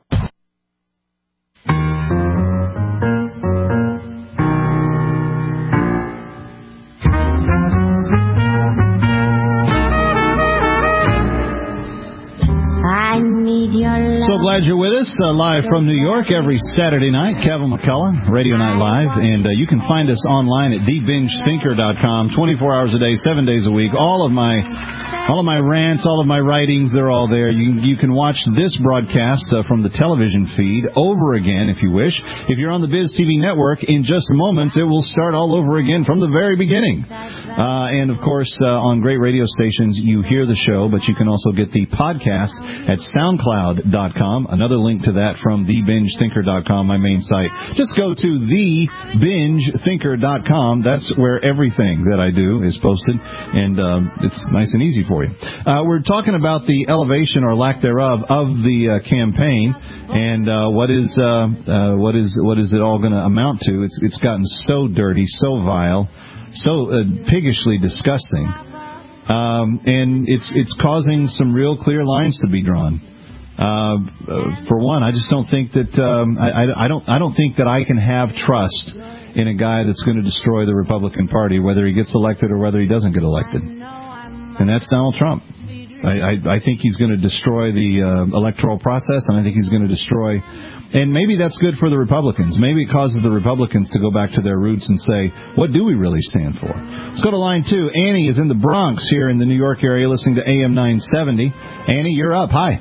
So glad you're with us, uh, live from New York every Saturday night. Kevin McCullough, Radio Night Live, and uh, you can find us online at the binge thinker dot com, twenty-four hours a day, seven days a week. All of my, all of my rants, all of my writings, they're all there. You you can watch this broadcast uh, from the television feed over again if you wish. If you're on the Biz T V network, in just moments it will start all over again from the very beginning. Uh, and of course, uh, on great radio stations, you hear the show, but you can also get the podcast at soundcloud dot com. Another link to that from the binge thinker dot com, my main site. Just go to the binge thinker dot com. That's where everything that I do is posted, and um, it's nice and easy for you. Uh, we're talking about the elevation or lack thereof of the uh, campaign, and uh, what is uh, uh, what is what is it all going to amount to? It's it's gotten so dirty, so vile, so uh, piggishly disgusting, um, and it's it's causing some real clear lines to be drawn. Uh, for one, I just don't think that um, I, I don't I don't think that I can have trust in a guy that's going to destroy the Republican Party, whether he gets elected or whether he doesn't get elected, and that's Donald Trump. I, I, I think he's going to destroy the uh, electoral process, and I think he's going to destroy. And maybe that's good for the Republicans. Maybe it causes the Republicans to go back to their roots and say, what do we really stand for? Let's go to line two. Annie is in the Bronx here in the New York area listening to A M nine seventy. Annie, you're up. Hi.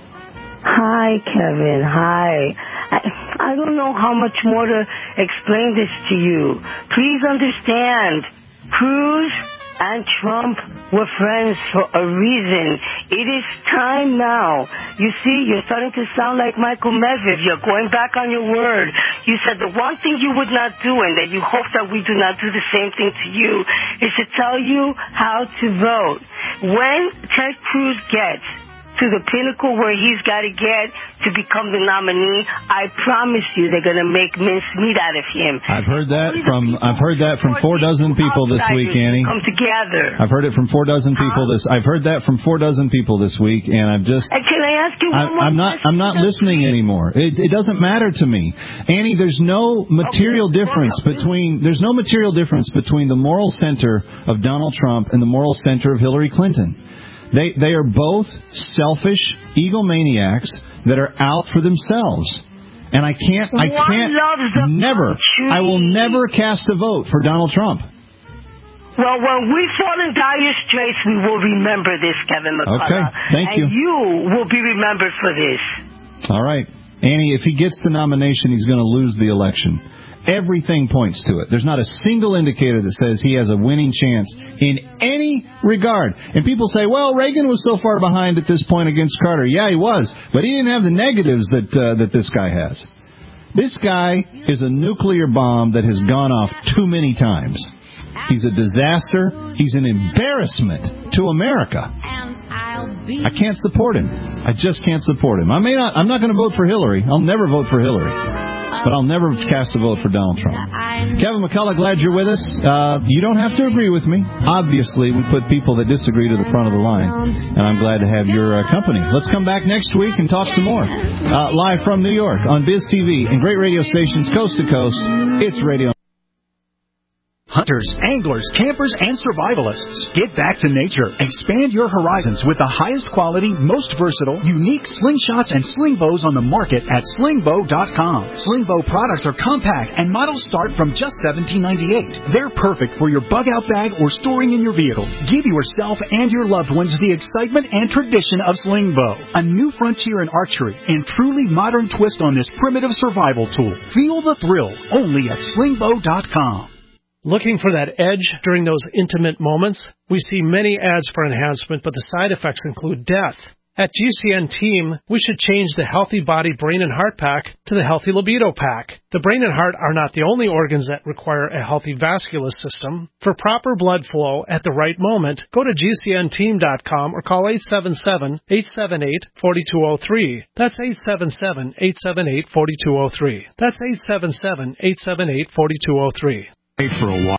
Hi, Kevin. Hi. I, I don't know how much more to explain this to you. Please understand, Cruz and Trump were friends for a reason. It is time now. You see, you're starting to sound like Michael Medved. You're going back on your word. You said the one thing you would not do and that you hope that we do not do the same thing to you is to tell you how to vote. When Ted Cruz gets to the pinnacle where he's got to get to become the nominee, I promise you they're going to make mincemeat out of him. I've heard that from I've heard that from four dozen people this week, Annie. Come together. I've heard it from four dozen people this. I've heard that from four dozen people this week, and I've just. And can I ask you one I, more I'm not. I'm not listening anymore. It, it doesn't matter to me, Annie. There's no material difference between. There's no material difference between the moral center of Donald Trump and the moral center of Hillary Clinton. They they are both selfish egomaniacs that are out for themselves, and I can't I can't never I will never cast a vote for Donald Trump. Well, when we fall in dire straits, we will remember this, Kevin McCullough. Okay, thank you. And you will be remembered for this. All right, Annie. If he gets the nomination, he's going to lose the election. Everything points to it. There's not a single indicator that says he has a winning chance in any regard. And people say, well, Reagan was so far behind at this point against Carter. Yeah, he was. But he didn't have the negatives that uh, that this guy has. This guy is a nuclear bomb that has gone off too many times. He's a disaster. He's an embarrassment to America. I can't support him. I just can't support him. I may not. I'm not going to vote for Hillary. I'll never vote for Hillary. But I'll never cast a vote for Donald Trump. Kevin McCullough, glad you're with us. Uh, you don't have to agree with me. Obviously, we put people that disagree to the front of the line, and I'm glad to have your uh, company. Let's come back next week and talk some more. Uh, live from New York on Biz T V and great radio stations coast to coast, it's Radio. Hunters, anglers, campers, and survivalists. Get back to nature. Expand your horizons with the highest quality, most versatile, unique slingshots and sling bows on the market at sling bow dot com. Sling bow products are compact and models start from just seventeen ninety-eight. They're perfect for your bug-out bag or storing in your vehicle. Give yourself and your loved ones the excitement and tradition of sling bow. A new frontier in archery and truly modern twist on this primitive survival tool. Feel the thrill only at sling bow dot com. Looking for that edge during those intimate moments? We see many ads for enhancement, but the side effects include death. At G C N Team, we should change the Healthy Body, Brain, and Heart Pack to the Healthy Libido Pack. The brain and heart are not the only organs that require a healthy vascular system. For proper blood flow at the right moment, go to G C N team dot com or call eight seven seven, eight seven eight, four two zero three. That's eight seven seven, eight seven eight, four two zero three. That's eight seven seven, eight seven eight, four two zero three. For a while.